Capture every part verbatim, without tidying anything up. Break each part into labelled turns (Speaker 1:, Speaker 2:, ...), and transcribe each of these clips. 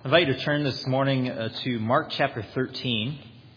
Speaker 1: I invite you to turn this morning uh, to Mark chapter thirteen.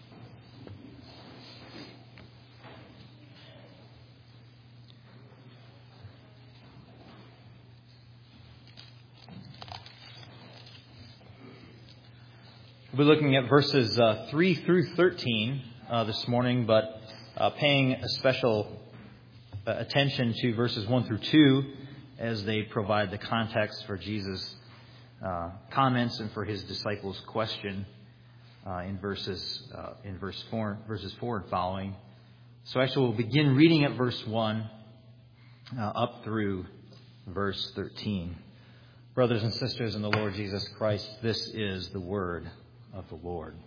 Speaker 1: We'll be looking at verses uh, three through thirteen uh, this morning, but uh, paying a special uh, attention to verses one through two as they provide the context for Jesus' Uh, comments and for his disciples' question uh, in verses uh, in verse four, verses four and following. So actually, we'll begin reading at verse one uh, up through verse thirteen. Brothers and sisters in the Lord Jesus Christ, this is the word of the Lord.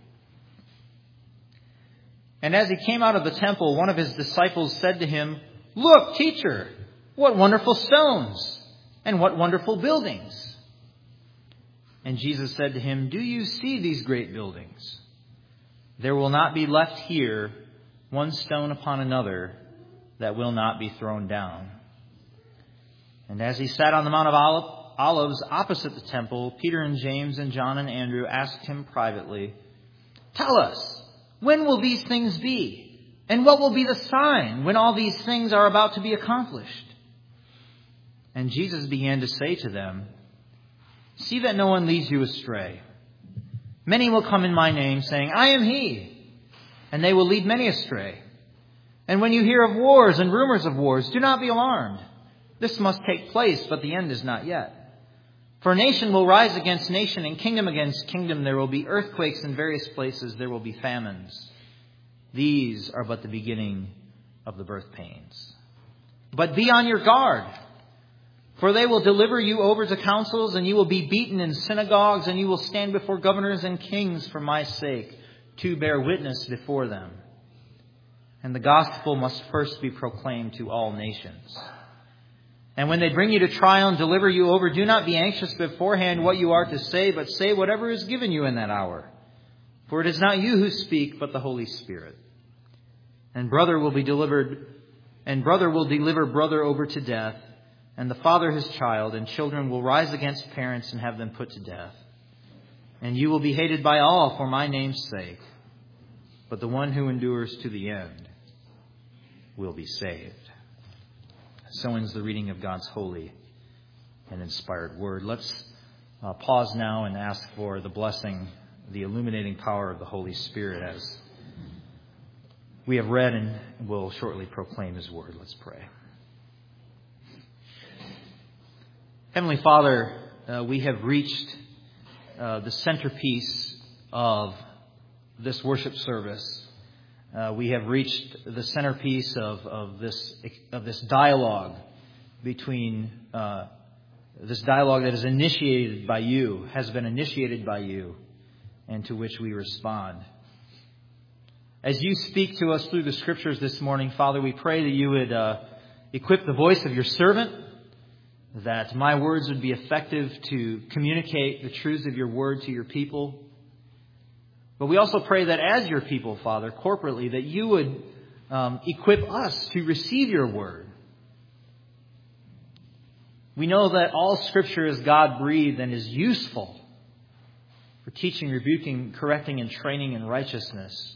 Speaker 1: And as he came out of the temple, one of his disciples said to him, "Look, teacher, what wonderful stones and what wonderful buildings!" And Jesus said to him, "Do you see these great buildings? There will not be left here one stone upon another that will not be thrown down." And as he sat on the Mount of Olives opposite the temple, Peter and James and John and Andrew asked him privately, "Tell us, when will these things be? And what will be the sign when all these things are about to be accomplished?" And Jesus began to say to them, "See that no one leads you astray. Many will come in my name, saying, 'I am he,' and they will lead many astray. And when you hear of wars and rumors of wars, do not be alarmed. This must take place, but the end is not yet. For nation will rise against nation, and kingdom against kingdom. There will be earthquakes in various places. There will be famines. These are but the beginning of the birth pains. But be on your guard. For they will deliver you over to councils, and you will be beaten in synagogues, and you will stand before governors and kings for my sake, to bear witness before them. And the gospel must first be proclaimed to all nations. And when they bring you to trial and deliver you over, do not be anxious beforehand what you are to say, but say whatever is given you in that hour. For it is not you who speak, but the Holy Spirit. And brother will be delivered, and brother will deliver brother over to death, and the father his child, and children will rise against parents and have them put to death. And you will be hated by all for my name's sake, but the one who endures to the end will be saved." So ends the reading of God's holy and inspired word. Let's uh, pause now and ask for the blessing, the illuminating power of the Holy Spirit as we have read and will shortly proclaim his word. Let's pray. Heavenly Father, uh, we have reached uh, the centerpiece of this worship service. Uh, we have reached the centerpiece of, of this of this dialogue between uh, this dialogue that is initiated by you, has been initiated by you, and to which we respond. As you speak to us through the Scriptures this morning, Father, we pray that you would uh, equip the voice of your servant, that my words would be effective to communicate the truths of your word to your people. But we also pray that as your people, Father, corporately, that you would um, equip us to receive your word. We know that all Scripture is God-breathed and is useful for teaching, rebuking, correcting, and training in righteousness.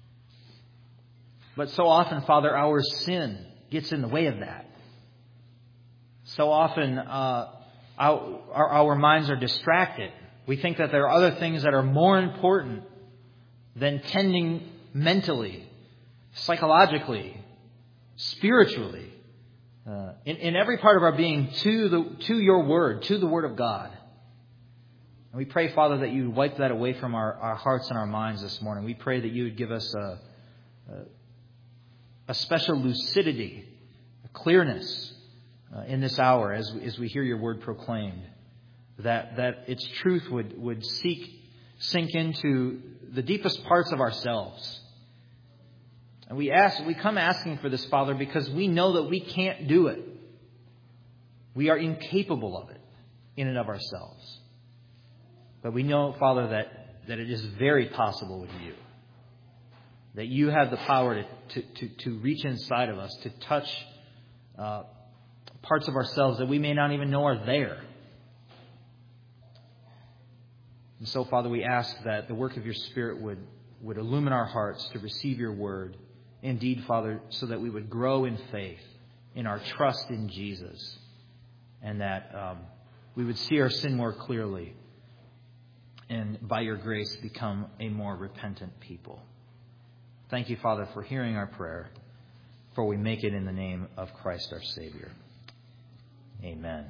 Speaker 1: But so often, Father, our sin gets in the way of that. So often uh, our, our, our minds are distracted. We think that there are other things that are more important than tending mentally, psychologically, spiritually, uh, in, in every part of our being to the to your word, to the word of God. And we pray, Father, that you would wipe that away from our, our hearts and our minds this morning. We pray that you would give us a, a, a special lucidity, a clearness, Uh, in this hour as, as we hear your word proclaimed, that, that its truth would, would seek, sink into the deepest parts of ourselves. And we ask, we come asking for this, Father, because we know that we can't do it. We are incapable of it in and of ourselves. But we know, Father, that, that it is very possible with you. That you have the power to, to, to, to reach inside of us, to touch uh, parts of ourselves that we may not even know are there. And so, Father, we ask that the work of your Spirit would, would illumine our hearts to receive your word. Indeed, Father, so that we would grow in faith, in our trust in Jesus, and that um, we would see our sin more clearly, and by your grace become a more repentant people. Thank you, Father, for hearing our prayer, for we make it in the name of Christ our Savior. Amen.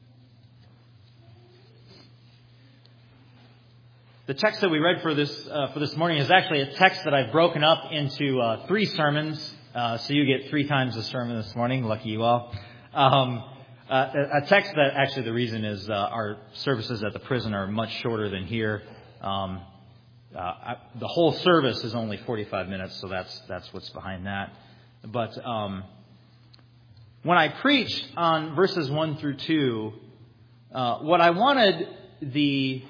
Speaker 1: The text that we read for this uh, for this morning is actually a text that I've broken up into uh, three sermons, uh, so you get three times the sermon this morning. Lucky you all. Um, uh, a text that actually the reason is uh, our services at the prison are much shorter than here. Um, uh, I, the whole service is only forty-five minutes, so that's that's what's behind that. But um, when I preached on verses one through two, uh, what I wanted the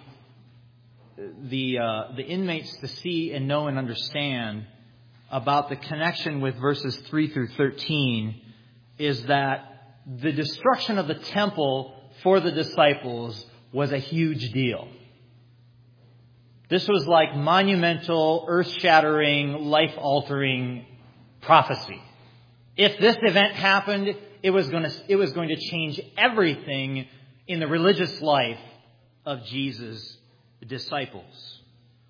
Speaker 1: the uh, the inmates to see and know and understand about the connection with verses three through thirteen is that the destruction of the temple for the disciples was a huge deal. This was like monumental, earth-shattering, life-altering prophecy. If this event happened, it was going to it was going to change everything in the religious life of Jesus' disciples.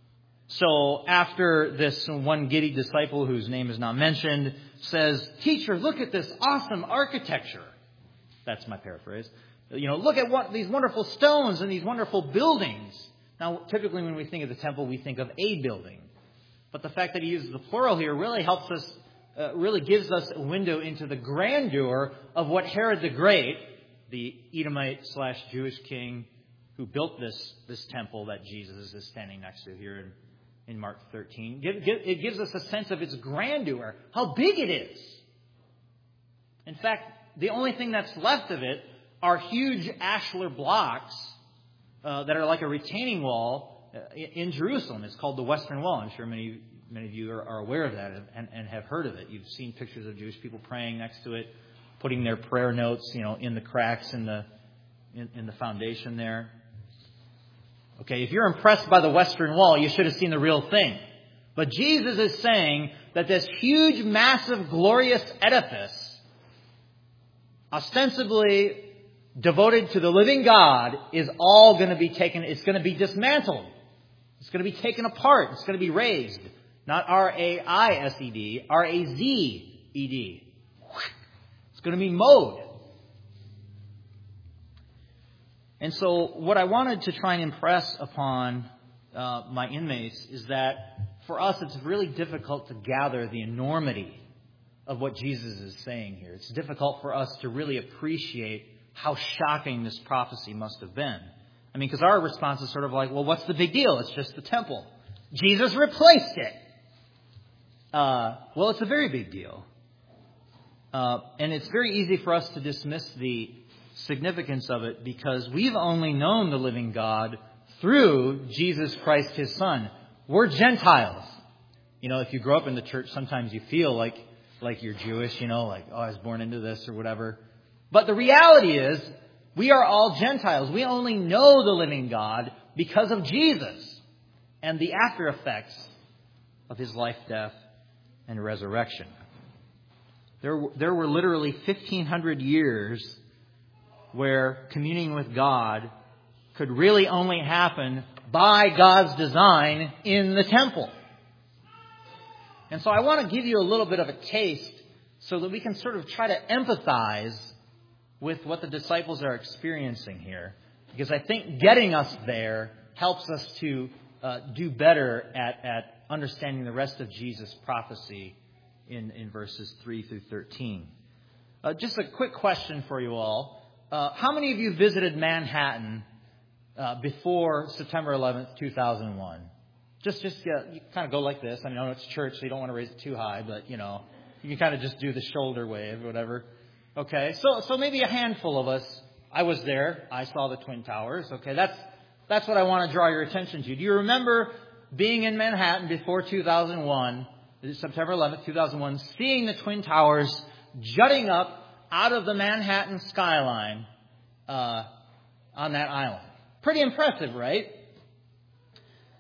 Speaker 1: So after this one giddy disciple, whose name is not mentioned, says, "Teacher, look at this awesome architecture." That's my paraphrase. You know, look at what these wonderful stones and these wonderful buildings. Now, typically when we think of the temple, we think of a building. But the fact that he uses the plural here really helps us, uh, really gives us a window into the grandeur of what Herod the Great, the Edomite slash Jewish king who built this, this temple that Jesus is standing next to here in, in Mark thirteen. It gives us a sense of its grandeur, how big it is. In fact, the only thing that's left of it are huge ashlar blocks uh, that are like a retaining wall uh, in Jerusalem. It's called the Western Wall. I'm sure many many of you are, are aware of that and, and have heard of it. You've seen pictures of Jewish people praying next to it, putting their prayer notes, you know, in the cracks in the in, in the foundation there. Okay, if you're impressed by the Western Wall, you should have seen the real thing. But Jesus is saying that this huge, massive, glorious edifice, ostensibly devoted to the living God, is all going to be taken, it's going to be dismantled. It's going to be taken apart. It's going to be razed. Not R A I S E D, R A Z E D. It's going to be mowed. And so what I wanted to try and impress upon uh, my inmates is that for us it's really difficult to gather the enormity of what Jesus is saying here. It's difficult for us to really appreciate how shocking this prophecy must have been. I mean, because our response is sort of like, well, what's the big deal? It's just the temple. Jesus replaced it. Uh, well, it's a very big deal. Uh, and it's very easy for us to dismiss the significance of it because we've only known the living God through Jesus Christ, his Son. We're Gentiles. You know, if you grow up in the church, sometimes you feel like like you're Jewish, you know, like, oh, I was born into this or whatever. But the reality is, we are all Gentiles. We only know the living God because of Jesus and the after effects of his life, death, and resurrection. There, there were literally fifteen hundred years where communing with God could really only happen by God's design in the temple. And so I want to give you a little bit of a taste so that we can sort of try to empathize with what the disciples are experiencing here. Because I think getting us there helps us to uh, do better at, at understanding the rest of Jesus' prophecy in, in verses three through thirteen. Uh, just a quick question for you all. Uh, how many of you visited Manhattan uh, before September eleventh, two thousand one? Just, just uh, you kind of go like this. I mean, I know it's church, so you don't want to raise it too high, but, you know, you can kind of just do the shoulder wave or whatever. Okay, so so maybe a handful of us. I was there. I saw the Twin Towers. Okay, that's that's what I want to draw your attention to. Do you remember being in Manhattan before two thousand one, September eleventh, two thousand one, seeing the Twin Towers jutting up out of the Manhattan skyline uh, on that island? Pretty impressive, right?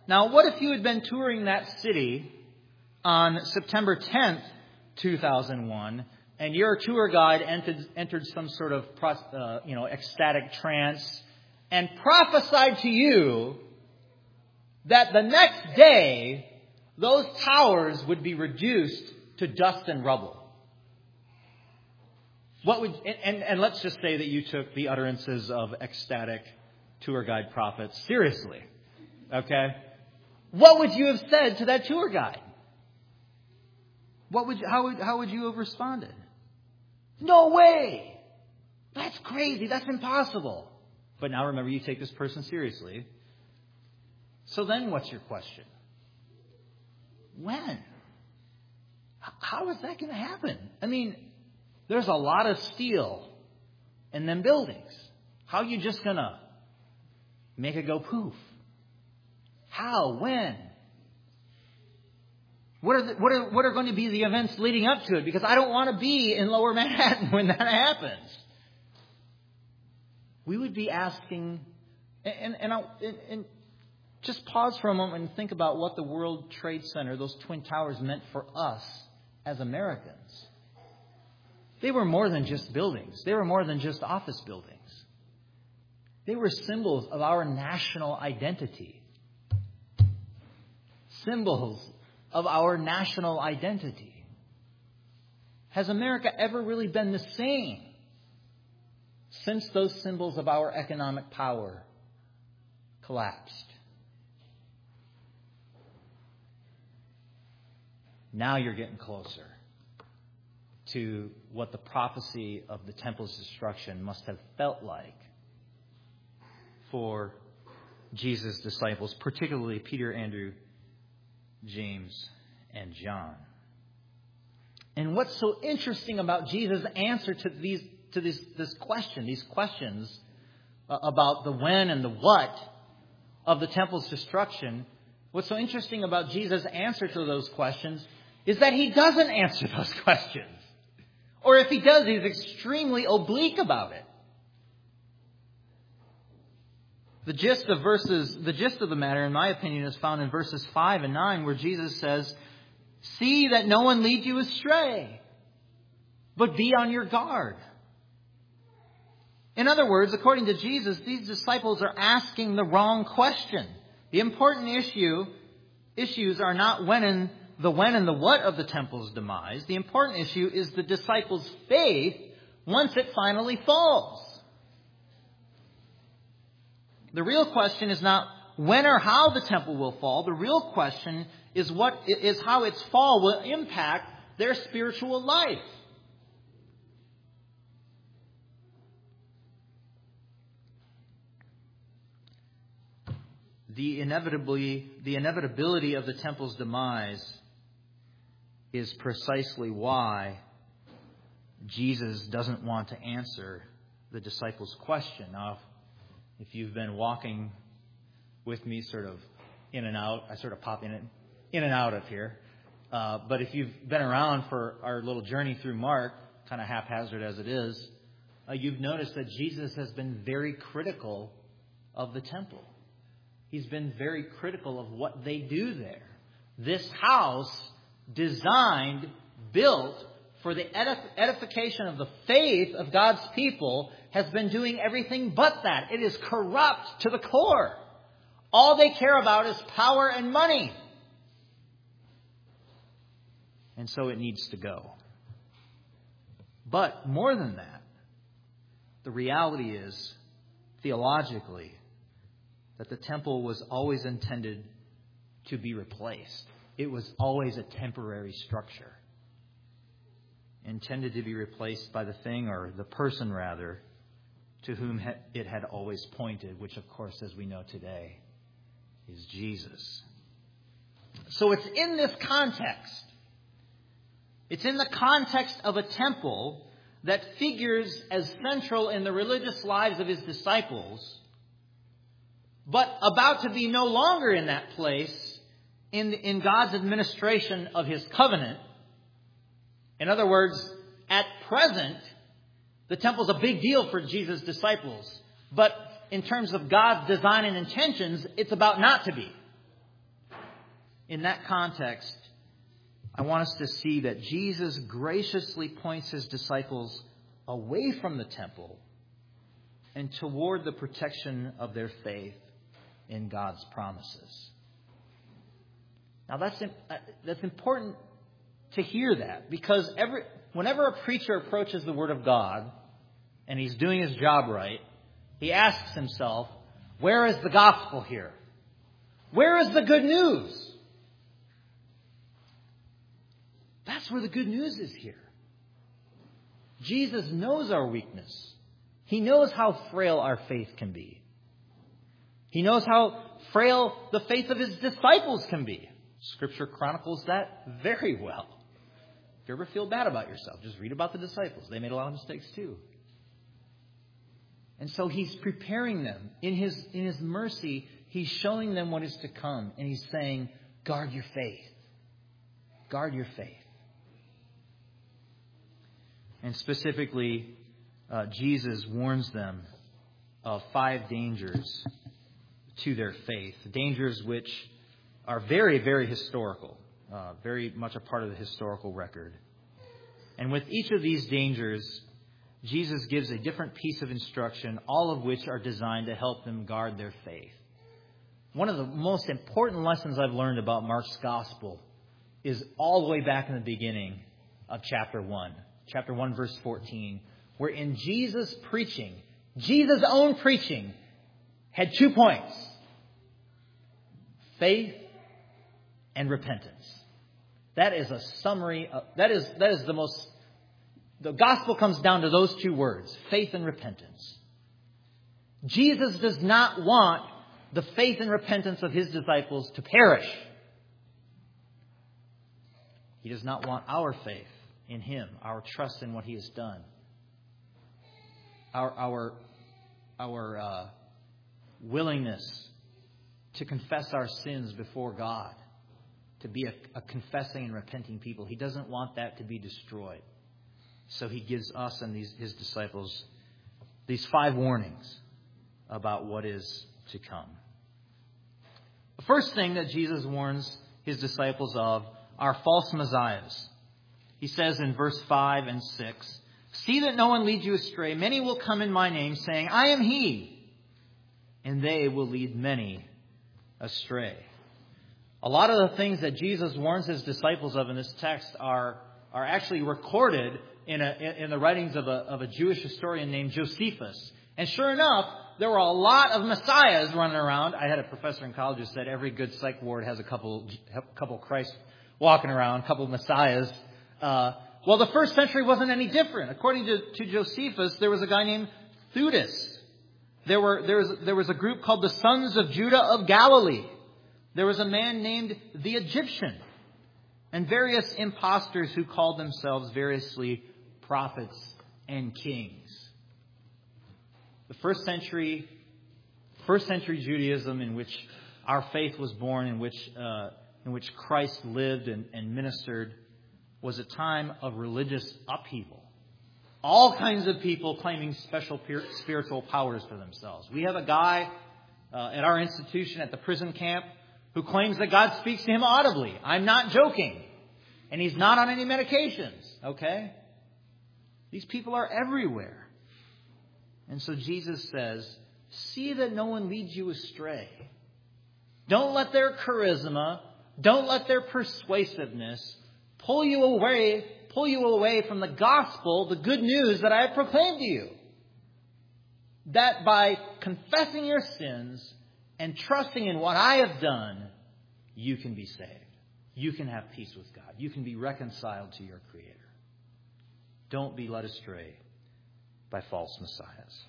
Speaker 1: Now, what if you had been touring that city on September tenth, two thousand one, and your tour guide entered, entered some sort of uh, you know, ecstatic trance and prophesied to you that the next day those towers would be reduced to dust and rubble? What would and, and let's just say that you took the utterances of ecstatic tour guide prophets seriously. Okay? What would you have said to that tour guide? What would you, how would how would you have responded? No way! That's crazy. That's impossible. But now remember, you take this person seriously. So then what's your question? When? How is that going to happen? I mean, there's a lot of steel in them buildings. How are you just going to make it go poof? How? When? What are, the, what are what are going to be the events leading up to it? Because I don't want to be in Lower Manhattan when that happens. We would be asking, and and, and, and just pause for a moment and think about what the World Trade Center, those Twin Towers, meant for us as Americans. They were more than just buildings. They were more than just office buildings. They were symbols of our national identity. Symbols of our national identity. Has America ever really been the same since those symbols of our economic power collapsed? Now you're getting closer to what the prophecy of the temple's destruction must have felt like for Jesus' disciples, particularly Peter, Andrew, James, and John. And what's so interesting about Jesus' answer to these to this this question, these questions about the when and the what of the temple's destruction, what's so interesting about Jesus' answer to those questions is that he doesn't answer those questions. Or if he does, he's extremely oblique about it. The gist of verses, the gist of the matter, in my opinion, is found in verses five and nine, where Jesus says, "See that no one leads you astray, but be on your guard." In other words, according to Jesus, these disciples are asking the wrong question. The important issue, issues are not when and the when and the what of the temple's demise. The important issue is the disciples' faith once it finally falls. The real question is not when or how the temple will fall. The real question is what is how its fall will impact their spiritual life. The inevitably the inevitability of the temple's demise is precisely why Jesus doesn't want to answer the disciples' question. Now, if you've been walking with me sort of in and out, I sort of pop in and, in and out of here. Uh, but if you've been around for our little journey through Mark, kind of haphazard as it is, uh, you've noticed that Jesus has been very critical of the temple. He's been very critical of what they do there. This house, designed, built for the edif- edification of the faith of God's people, has been doing everything but that. It is corrupt to the core. All they care about is power and money. And so it needs to go. But more than that, the reality is, theologically, that the temple was always intended to be replaced. It was always a temporary structure, intended to be replaced by the thing, or the person rather, to whom it had always pointed, which of course, as we know today, is Jesus. So it's in this context, it's in the context of a temple that figures as central in the religious lives of his disciples, but about to be no longer in that place in, in God's administration of his covenant. In other words, at present, the temple's a big deal for Jesus' disciples. But in terms of God's design and intentions, it's about not to be. in that context, I want us to see that Jesus graciously points his disciples away from the temple and toward the protection of their faith in God's promises. Now that's that's important to hear that, because every whenever a preacher approaches the Word of God and he's doing his job right, he asks himself, where is the gospel here? Where is the good news? That's where the good news is here. Jesus knows our weakness. He knows how frail our faith can be. He knows how frail the faith of his disciples can be. Scripture chronicles that very well. If you ever feel bad about yourself, just read about the disciples. They made a lot of mistakes too. And so he's preparing them. In his, in his mercy, he's showing them what is to come. And he's saying, guard your faith. Guard your faith. And specifically, uh, Jesus warns them of five dangers to their faith. Dangers which are very, very historical. Uh, very much a part of the historical record. And with each of these dangers, Jesus gives a different piece of instruction, all of which are designed to help them guard their faith. One of the most important lessons I've learned about Mark's gospel is all the way back in the beginning of chapter one. Chapter one, verse fourteen, where in Jesus' preaching, Jesus' own preaching, had two points: faith and repentance. That is a summary. Of, that is that is the most. The gospel comes down to those two words: faith and repentance. Jesus does not want the faith and repentance of his disciples to perish. He does not want our faith in him, our trust in what he has done, our our our uh, willingness to confess our sins before God, to be a, a confessing and repenting people. He doesn't want that to be destroyed. So he gives us and these his disciples these five warnings about what is to come. The first thing that Jesus warns his disciples of are false messiahs. He says in verse five and six, "See that no one leads you astray. Many will come in my name, saying, 'I am he,' and they will lead many astray." A lot of the things that Jesus warns his disciples of in this text are, are actually recorded in, a, in the writings of a, of a Jewish historian named Josephus. And sure enough, there were a lot of messiahs running around. I had a professor in college who said every good psych ward has a couple, a couple Christ walking around, a couple of messiahs. Uh, well, the first century wasn't any different. According to, to Josephus, there was a guy named Theudas. There were there was there was a group called the Sons of Judah of Galilee. There was a man named the Egyptian, and various impostors who called themselves variously prophets and kings. The first century, first century Judaism, in which our faith was born, in which uh, in which Christ lived and, and ministered, was a time of religious upheaval. All kinds of people claiming special spiritual powers for themselves. We have a guy uh, at our institution at the prison camp who claims that God speaks to him audibly. I'm not joking. And he's not on any medications. Okay? These people are everywhere. And so Jesus says, see that no one leads you astray. Don't let their charisma, don't let their persuasiveness pull you away, pull you away from the gospel, the good news that I have proclaimed to you. That by confessing your sins and trusting in what I have done, you can be saved. You can have peace with God. You can be reconciled to your Creator. Don't be led astray by false messiahs.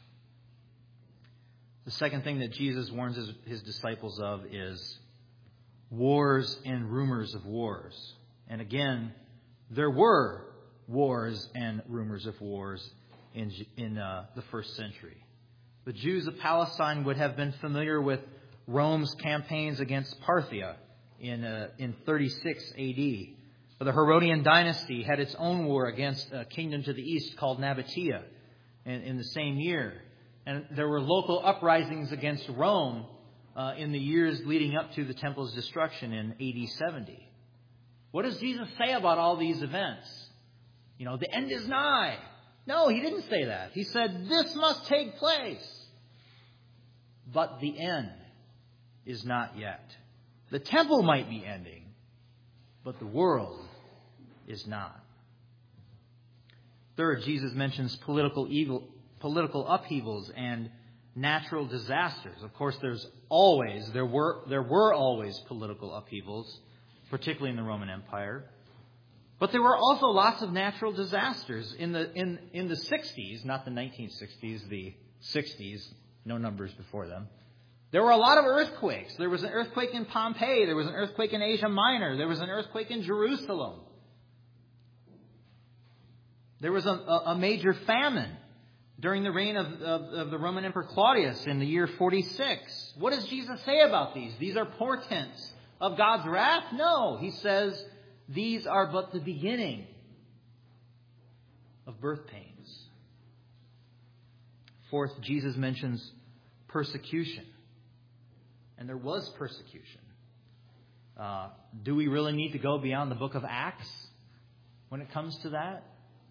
Speaker 1: The second thing that Jesus warns his, his disciples of is wars and rumors of wars. And again, there were wars and rumors of wars in, in uh, the first century. The Jews of Palestine would have been familiar with Rome's campaigns against Parthia in uh, in thirty-six A D. The Herodian dynasty had its own war against a kingdom to the east called Nabatea in, in the same year. And there were local uprisings against Rome uh, in the years leading up to the temple's destruction in A D seventy. What does Jesus say about all these events? You know, the end is nigh. No, he didn't say that. He said, this must take place. But the end is not yet. The temple might be ending, but the world is not. Third, Jesus mentions political evil, political upheavals and natural disasters. Of course, there's always, there were, there were always political upheavals, particularly in the Roman Empire. But there were also lots of natural disasters in the in, in the sixties, not the nineteen sixties, the sixties, no numbers before them. There were a lot of earthquakes. There was an earthquake in Pompeii. There was an earthquake in Asia Minor. There was an earthquake in Jerusalem. There was a, a major famine during the reign of, of, of the Roman Emperor Claudius in the year forty-six. What does Jesus say about these? These are portents of God's wrath? No, he says these are but the beginning of birth pains. Fourth, Jesus mentions persecution. And there was persecution. Uh, do we really need to go beyond the book of Acts when it comes to that?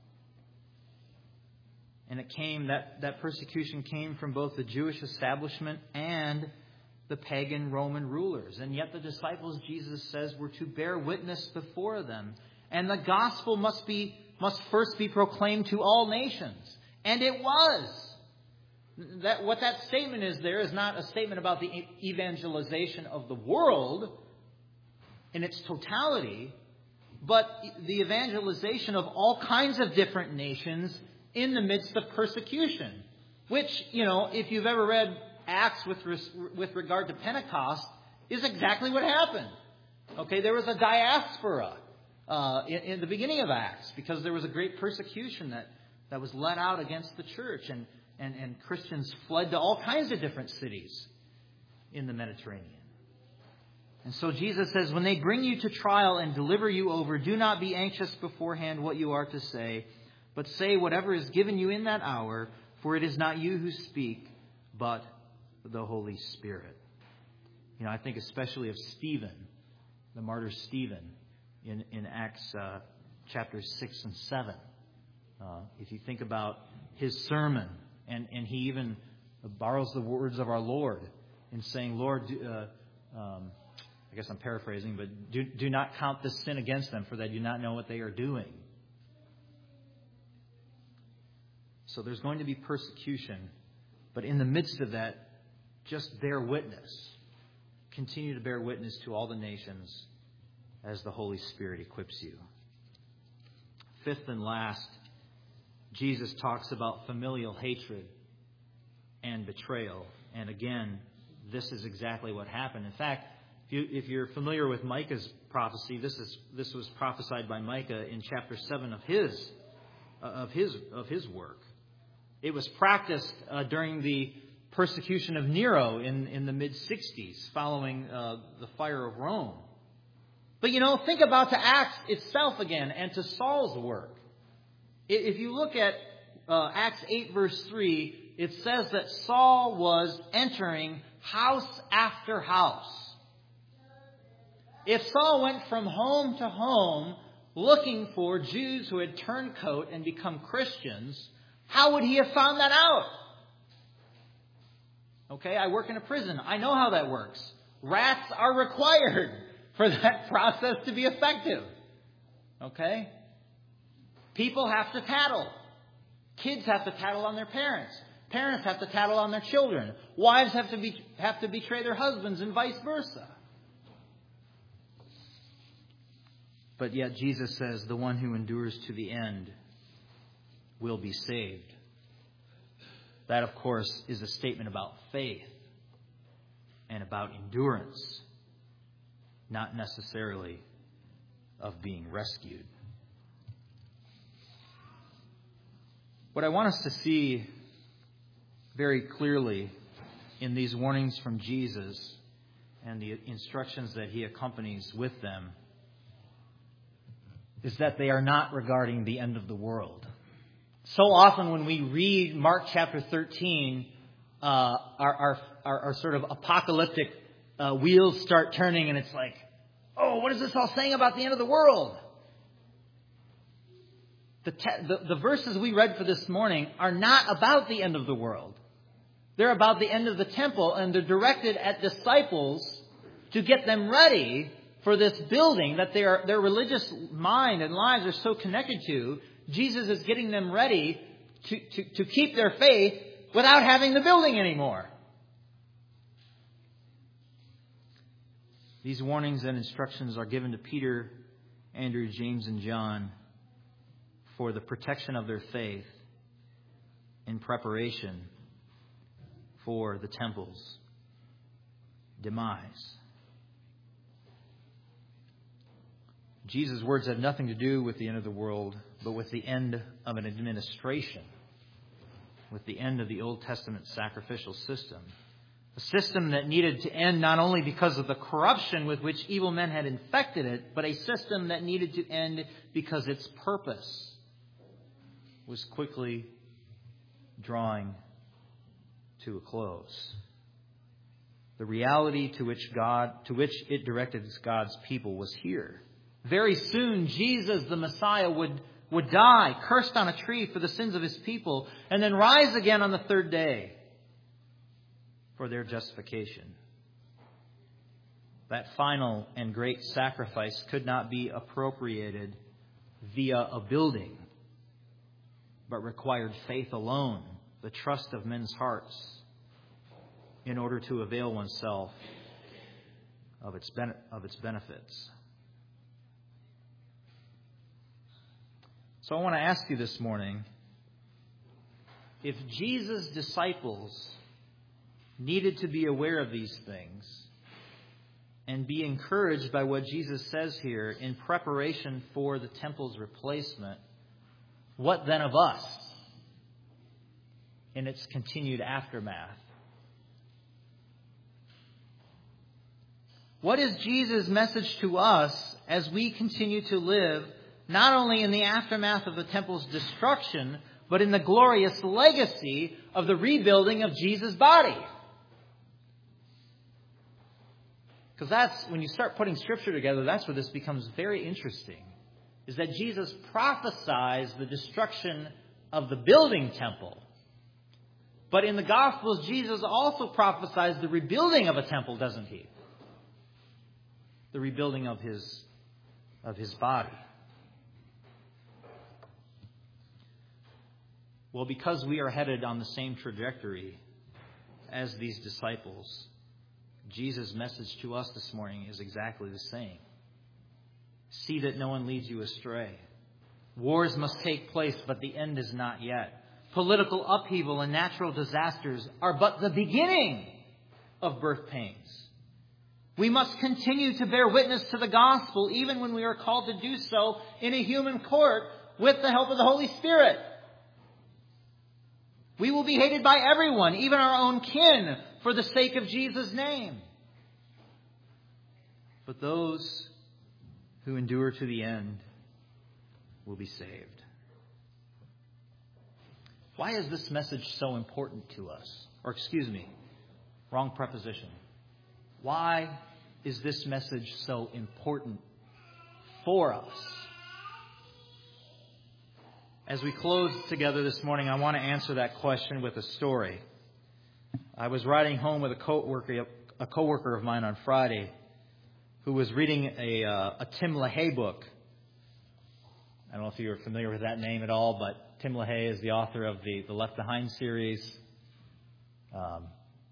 Speaker 1: And it came, that, that persecution came from both the Jewish establishment and the pagan Roman rulers. And yet the disciples, Jesus says, were to bear witness before them. And the gospel must be must first be proclaimed to all nations. And it was. That, what that statement is there is not a statement about the evangelization of the world in its totality, but the evangelization of all kinds of different nations in the midst of persecution. Which, you know, if you've ever read Acts with with regard to Pentecost, is exactly what happened. Okay, there was a diaspora uh, in, in the beginning of Acts because there was a great persecution that, that was let out against the church, and, and, and Christians fled to all kinds of different cities in the Mediterranean. And so Jesus says, when they bring you to trial and deliver you over, do not be anxious beforehand what you are to say, but say whatever is given you in that hour, for it is not you who speak, but the Holy Spirit. You know, I think especially of Stephen, the martyr Stephen, in, in Acts uh, chapters six and seven. Uh, if you think about his sermon, and, and he even borrows the words of our Lord in saying, Lord, do, uh, um, I guess I'm paraphrasing, but do, do not count this sin against them, for they do not know what they are doing. So there's going to be persecution, but in the midst of that, just bear witness. Continue to bear witness to all the nations as the Holy Spirit equips you. Fifth and last, Jesus talks about familial hatred and betrayal. And again, this is exactly what happened. In fact, if, you, if you're familiar with Micah's prophecy, this is this was prophesied by Micah in chapter seven of his uh, of his of his work. It was practiced uh, during the persecution of Nero in, in the mid-sixties following uh, the fire of Rome. But, you know, think about the Acts itself again and to Saul's work. If you look at uh, Acts eight verse three, it says that Saul was entering house after house. If Saul went from home to home looking for Jews who had turned coat and become Christians, how would he have found that out? Okay, I work in a prison. I know how that works. Rats are required for that process to be effective. Okay? People have to tattle. Kids have to tattle on their parents. Parents have to tattle on their children. Wives have to be, have to betray their husbands and vice versa. But yet Jesus says the one who endures to the end will be saved. That, of course, is a statement about faith and about endurance, not necessarily of being rescued. What I want us to see very clearly in these warnings from Jesus and the instructions that he accompanies with them is that they are not regarding the end of the world. So often when we read Mark chapter thirteen, uh, our, our, our, our sort of apocalyptic uh, wheels start turning and it's like, oh, what is this all saying about the end of the world? The, te- the, the verses we read for this morning are not about the end of the world. They're about the end of the temple, and they're directed at disciples to get them ready for this building that their, their religious mind and lives are so connected to. Jesus is getting them ready to, to, to keep their faith without having the building anymore. These warnings and instructions are given to Peter, Andrew, James, and John for the protection of their faith in preparation for the temple's demise. Jesus' words have nothing to do with the end of the world, but with the end of an administration, with the end of the Old Testament sacrificial system. A system that needed to end not only because of the corruption with which evil men had infected it, but a system that needed to end because its purpose was quickly drawing to a close. The reality to which God, to which it directed God's people was here. Very soon, Jesus, the Messiah, would, would die, cursed on a tree for the sins of his people, and then rise again on the third day for their justification. That final and great sacrifice could not be appropriated via a building, but required faith alone, the trust of men's hearts, in order to avail oneself of its ben- of its benefits. So I want to ask you this morning, if Jesus' disciples needed to be aware of these things and be encouraged by what Jesus says here in preparation for the temple's replacement, what then of us in its continued aftermath? What is Jesus' message to us as we continue to live not only in the aftermath of the temple's destruction, but in the glorious legacy of the rebuilding of Jesus' body? Because that's, when you start putting Scripture together, that's where this becomes very interesting. Is that Jesus prophesies the destruction of the building temple. But in the Gospels, Jesus also prophesies the rebuilding of a temple, doesn't he? The rebuilding of his, of his body. Well, because we are headed on the same trajectory as these disciples, Jesus' message to us this morning is exactly the same. See that no one leads you astray. Wars must take place, but the end is not yet. Political upheaval and natural disasters are but the beginning of birth pains. We must continue to bear witness to the gospel, even when we are called to do so in a human court with the help of the Holy Spirit. We will be hated by everyone, even our own kin, for the sake of Jesus' name. But those who endure to the end will be saved. Why is this message so important to us? Or excuse me, wrong preposition. Why is this message so important for us? As we close together this morning, I want to answer that question with a story. I was riding home with a coworker, a coworker of mine on Friday, who was reading a, uh, a Tim LaHaye book. I don't know if you're familiar with that name at all, but Tim LaHaye is the author of the, the Left Behind series. Um,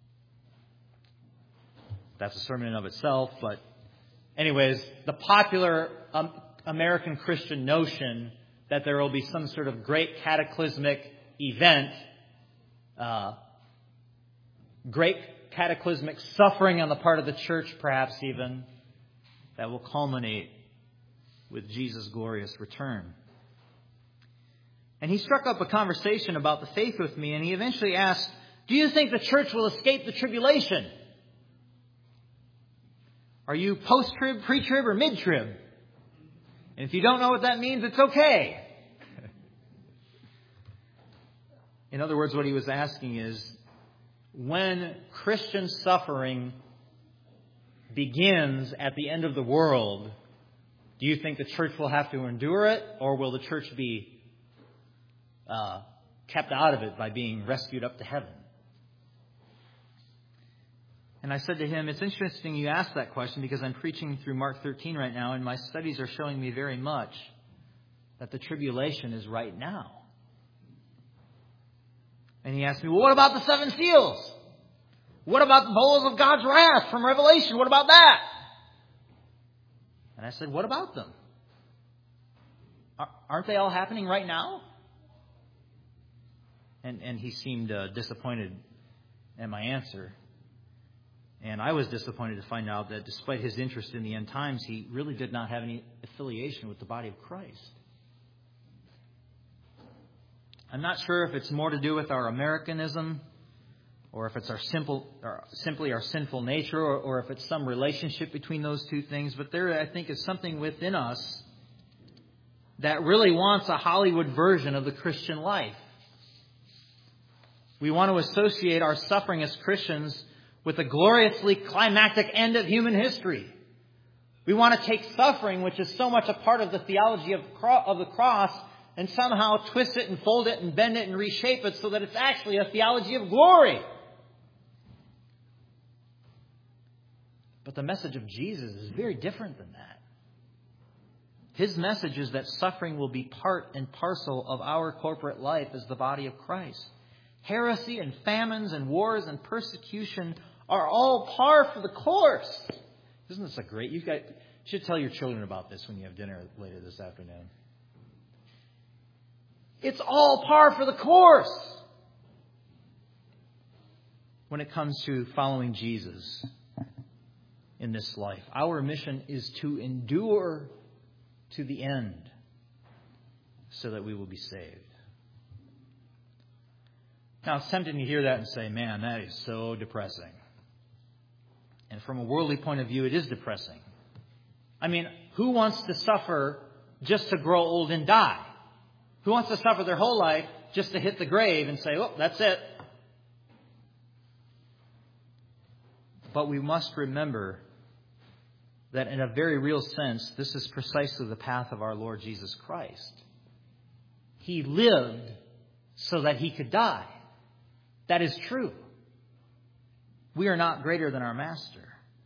Speaker 1: that's a sermon in of itself, but anyways, the popular um, American Christian notion that there will be some sort of great cataclysmic event, uh, great cataclysmic suffering on the part of the church, perhaps even, that will culminate with Jesus' glorious return. And he struck up a conversation about the faith with me, and he eventually asked, do you think the church will escape the tribulation? Are you post-trib, pre-trib, or mid-trib? And if you don't know what that means, it's okay. In other words, what he was asking is, when Christian suffering begins at the end of the world, do you think the church will have to endure it, or will the church be uh, kept out of it by being rescued up to heaven? And I said to him, it's interesting you asked that question, because I'm preaching through Mark thirteen right now, and my studies are showing me very much that the tribulation is right now. And he asked me, well, what about the seven seals? What about the bowls of God's wrath from Revelation? What about that? And I said, what about them? Aren't they all happening right now? And, and he seemed uh, disappointed at my answer. And I was disappointed to find out that despite his interest in the end times, he really did not have any affiliation with the body of Christ. I'm not sure if it's more to do with our Americanism, or if it's our simple, or simply our sinful nature, or, or if it's some relationship between those two things. But there, I think, is something within us that really wants a Hollywood version of the Christian life. We want to associate our suffering as Christians with a gloriously climactic end of human history. We want to take suffering, which is so much a part of the theology of the cross, and somehow twist it and fold it and bend it and reshape it so that it's actually a theology of glory. But the message of Jesus is very different than that. His message is that suffering will be part and parcel of our corporate life as the body of Christ. Heresy and famines and wars and persecution are all par for the course. Isn't this a great... You guys should tell your children about this when you have dinner later this afternoon. It's all par for the course when it comes to following Jesus in this life. Our mission is to endure to the end so that we will be saved. Now, it's tempting to hear that and say, man, that is so depressing. And from a worldly point of view, it is depressing. I mean, who wants to suffer just to grow old and die? Who wants to suffer their whole life just to hit the grave and say, oh, that's it? But we must remember that in a very real sense, this is precisely the path of our Lord Jesus Christ. He lived so that he could die. That is true. We are not greater than our Master.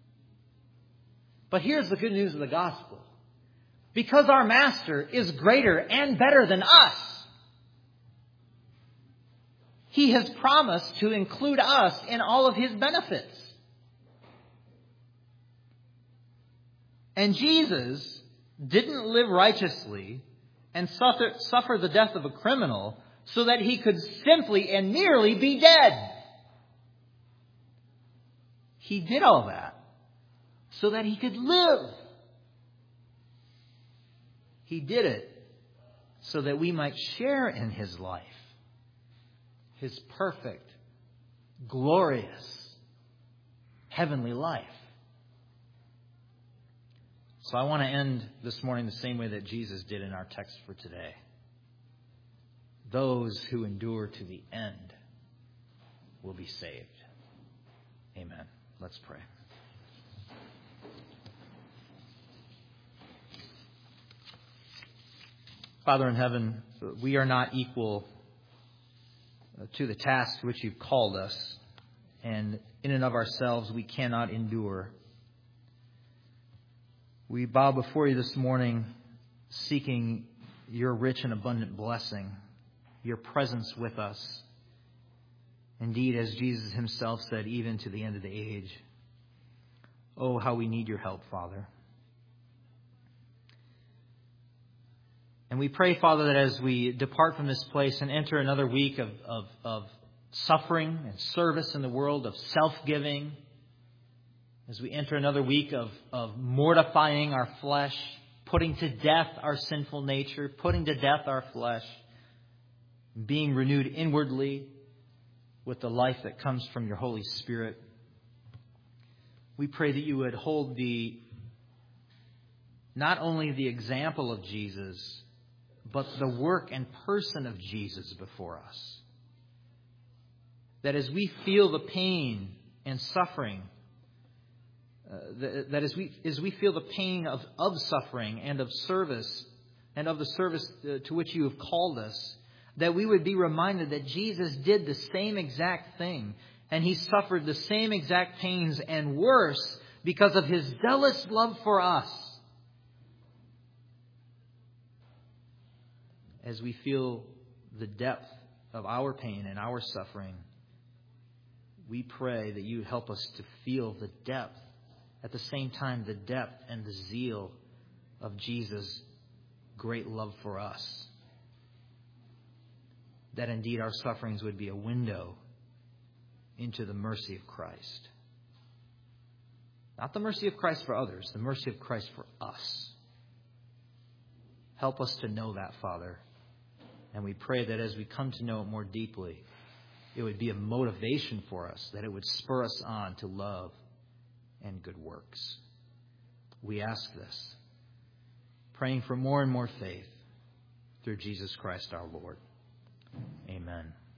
Speaker 1: But here's the good news of the gospel. Because our Master is greater and better than us, he has promised to include us in all of his benefits. And Jesus didn't live righteously and suffer, suffer the death of a criminal so that he could simply and merely be dead. He did all that so that he could live. He did it so that we might share in his life, his perfect, glorious, heavenly life. So I want to end this morning the same way that Jesus did in our text for today. Those who endure to the end will be saved. Amen. Let's pray. Father in heaven, we are not equal to the task to which you've called us. And in and of ourselves, we cannot endure. We bow before you this morning, seeking your rich and abundant blessing, your presence with us. Indeed, as Jesus himself said, even to the end of the age. Oh, how we need your help, Father. And we pray, Father, that as we depart from this place and enter another week of, of, of suffering and service in the world, of self-giving, as we enter another week of, of mortifying our flesh, putting to death our sinful nature, putting to death our flesh, being renewed inwardly with the life that comes from your Holy Spirit, we pray that you would hold the not only the example of Jesus, but the work and person of Jesus before us. that as we feel the pain and suffering, uh, that, that as we as we feel the pain of, of suffering and of service and of the service uh, to which you have called us, that we would be reminded that Jesus did the same exact thing, and He suffered the same exact pains and worse because of His zealous love for us. As we feel the depth of our pain and our suffering, we pray that you help us to feel the depth, at the same time, the depth and the zeal of Jesus' great love for us. That indeed our sufferings would be a window into the mercy of Christ. Not the mercy of Christ for others, the mercy of Christ for us. Help us to know that, Father. And we pray that as we come to know it more deeply, it would be a motivation for us, that it would spur us on to love and good works. We ask this, praying for more and more faith through Jesus Christ our Lord. Amen.